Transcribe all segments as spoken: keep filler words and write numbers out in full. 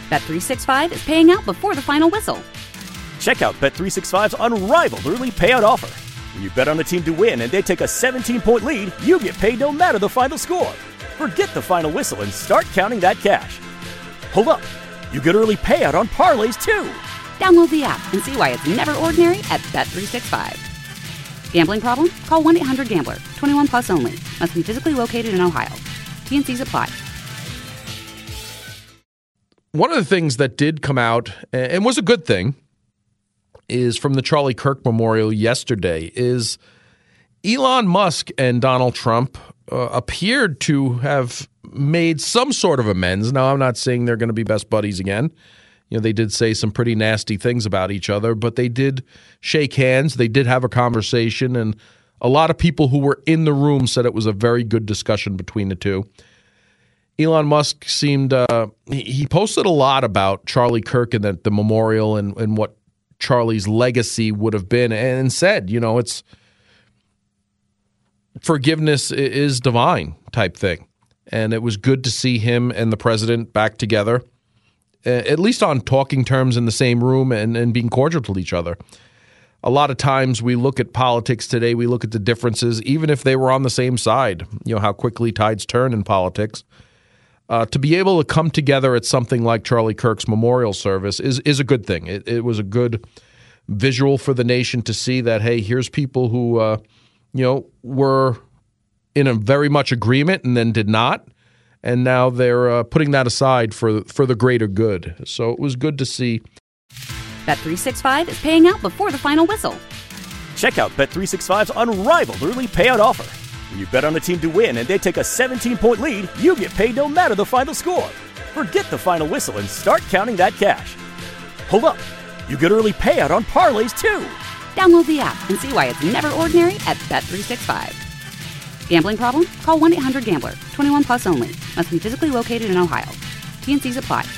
Bet three sixty-five is paying out before the final whistle. Check out Bet three sixty-five's unrivaled early payout offer. When you bet on a team to win and they take a seventeen-point lead, you get paid no matter the final score. Forget the final whistle and start counting that cash. Hold up. You get early payout on parlays, too. Download the app and see why it's never ordinary at Bet three sixty-five. Gambling problem? Call one eight hundred gambler. twenty-one plus only. Must be physically located in Ohio. T N Cs apply. One of the things that did come out, and was a good thing, is from the Charlie Kirk Memorial yesterday, is Elon Musk and Donald Trump uh, appeared to have made some sort of amends. Now, I'm not saying they're going to be best buddies again. You know, they did say some pretty nasty things about each other, but they did shake hands. They did have a conversation, and a lot of people who were in the room said it was a very good discussion between the two. Elon Musk seemed uh, – he posted a lot about Charlie Kirk and the, the memorial and, and what Charlie's legacy would have been, and said, you know, it's forgiveness is divine type thing. And it was good to see him and the president back together, at least on talking terms in the same room and, and being cordial to each other. A lot of times we look at politics today, we look at the differences, even if they were on the same side, you know, how quickly tides turn in politics. Uh, to be able to come together at something like Charlie Kirk's memorial service is is a good thing. It, it was a good visual for the nation to see that, hey, here's people who, uh, you know, were in a very much agreement and then did not. And now they're uh, putting that aside for for the greater good. So it was good to see. Bet three sixty-five is paying out before the final whistle. Check out Bet three sixty-five's unrivaled early payout offer. When you bet on a team to win and they take a seventeen-point lead, you get paid no matter the final score. Forget the final whistle and start counting that cash. Hold up. You get early payout on parlays, too. Download the app and see why it's never ordinary at Bet three sixty-five. Gambling problem? Call one eight hundred gambler. twenty-one plus only. Must be physically located in Ohio. T N Cs apply.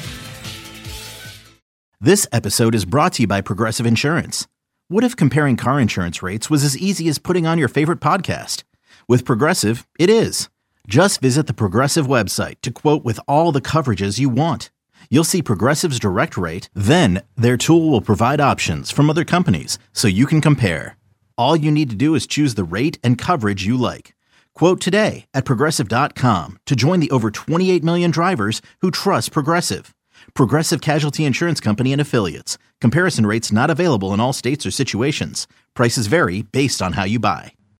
This episode is brought to you by Progressive Insurance. What if comparing car insurance rates was as easy as putting on your favorite podcast? With Progressive, it is. Just visit the Progressive website to quote with all the coverages you want. You'll see Progressive's direct rate, then their tool will provide options from other companies so you can compare. All you need to do is choose the rate and coverage you like. Quote today at Progressive dot com to join the over twenty-eight million drivers who trust Progressive. Progressive Casualty Insurance Company and Affiliates. Comparison rates not available in all states or situations. Prices vary based on how you buy.